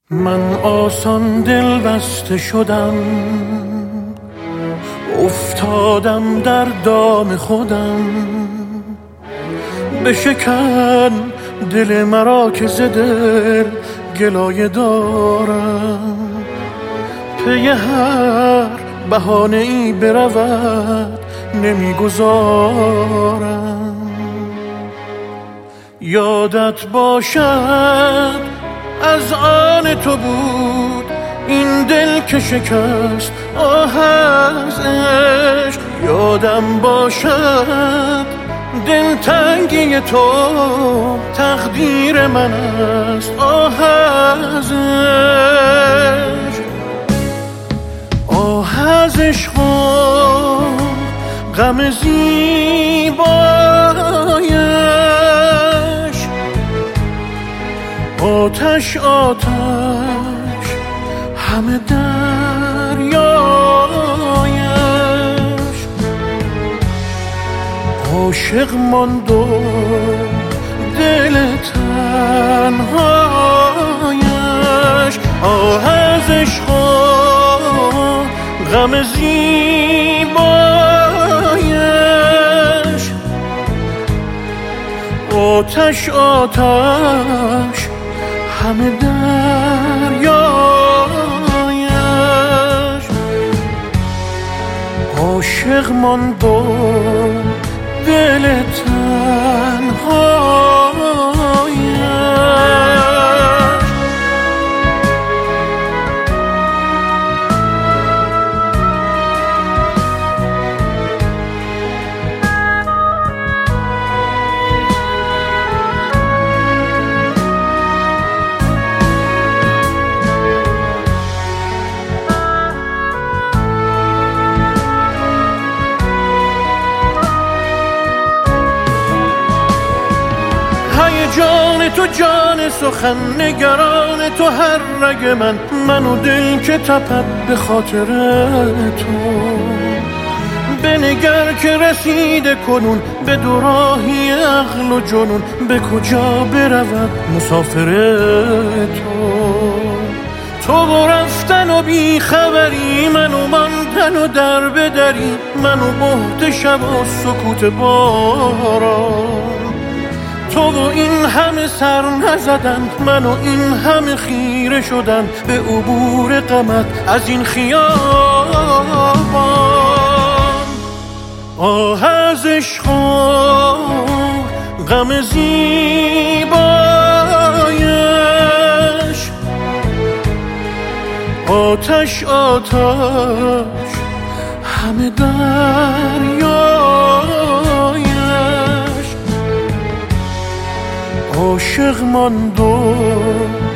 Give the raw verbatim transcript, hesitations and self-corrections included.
من آسان دل بسته شدم، افتادم در دام خودم. بشکن دل مرا که ز دل گلایه دارم، پی هر بهانه ای برود نمیگذارم. یادت باشد از آن تو بود این دل که شکست آه از عشق. یادم باشد دلتنگی تو تقدیر من است آه از عشق. آه از عشق و غم زیبایش، آتش آتش همه دریایش. عاشق ماند و دل تنهایش. آه از عشق و غم زیبایش، آتش آتش همه دریایش. عاشق ماند و دل تنهایش. جان تو جان سخن نگران تو هر رگ من، من و دل که تپد به خاطر تو. بنگر که رسیده کنون به دوراهی عقل و جنون، به کجا برود مسافر تو. تو رفتن و بی خبری، منو ماندن و در بدری، منو بهت شب و سکوت باران. تو و این همه سر نزدند، من و این همه خیره شدند به عبور غمت از این خیابان. آه از عشق و غم زیبایش، آتش آتش همه دریایش. عاشق ماند و